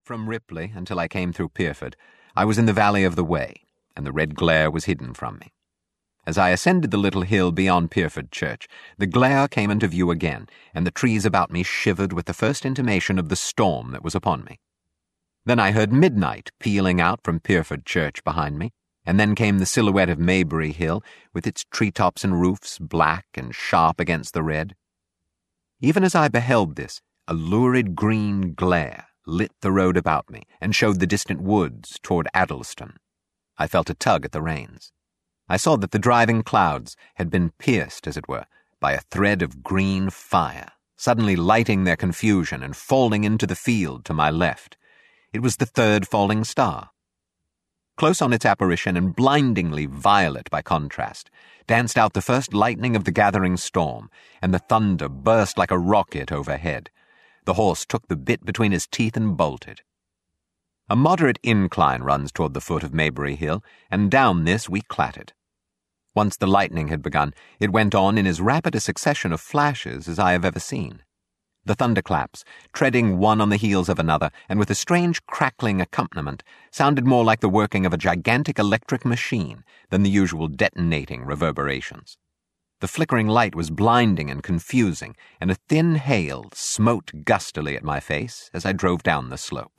From Ripley until I came through Pierford, I was in the valley of the Wey, and the red glare was hidden from me. As I ascended the little hill beyond Pierford Church, the glare came into view again, and the trees about me shivered with the first intimation of the storm that was upon me. Then I heard midnight pealing out from Pierford Church behind me, and then came the silhouette of Maybury Hill, with its treetops and roofs black and sharp against the red. Even as I beheld this, a lurid green glare lit the road about me and showed the distant woods toward Addlestone. I felt a tug at the reins. I saw that the driving clouds had been pierced, as it were, by a thread of green fire, suddenly lighting their confusion and falling into the field to my left. It was the third falling star. Close on its apparition and blindingly violet by contrast, danced out the first lightning of the gathering storm, and the thunder burst like a rocket overhead. The horse took the bit between his teeth and bolted. A moderate incline runs toward the foot of Maybury Hill, and down this we clattered. Once the lightning had begun, it went on in as rapid a succession of flashes as I have ever seen. The thunderclaps, treading one on the heels of another, and with a strange crackling accompaniment, sounded more like the working of a gigantic electric machine than the usual detonating reverberations. The flickering light was blinding and confusing, and a thin hail smote gustily at my face as I drove down the slope.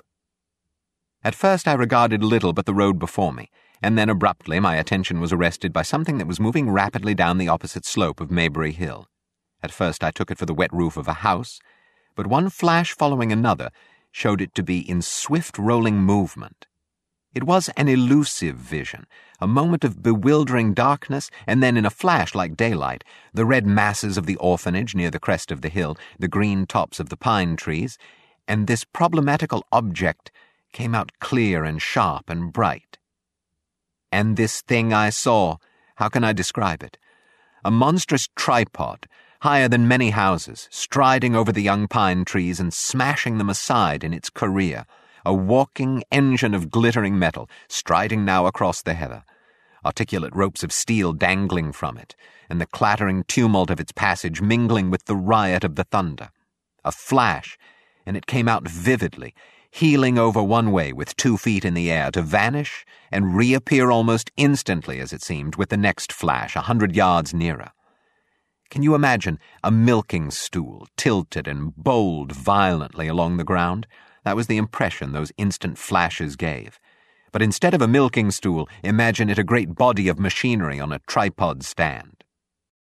At first I regarded little but the road before me, and then abruptly my attention was arrested by something that was moving rapidly down the opposite slope of Maybury Hill. At first I took it for the wet roof of a house, but one flash following another showed it to be in swift rolling movement. It was an elusive vision, a moment of bewildering darkness, and then in a flash like daylight, the red masses of the orphanage near the crest of the hill, the green tops of the pine trees, and this problematical object came out clear and sharp and bright. And this thing I saw, how can I describe it? A monstrous tripod, higher than many houses, striding over the young pine trees and smashing them aside in its career, a walking engine of glittering metal, striding now across the heather, articulate ropes of steel dangling from it, and the clattering tumult of its passage mingling with the riot of the thunder. A flash, and it came out vividly, heeling over one way with 2 feet in the air to vanish and reappear almost instantly, as it seemed, with the next flash 100 yards nearer. Can you imagine a milking stool tilted and bowled violently along the ground? That was the impression those instant flashes gave. But instead of a milking stool, imagine it a great body of machinery on a tripod stand.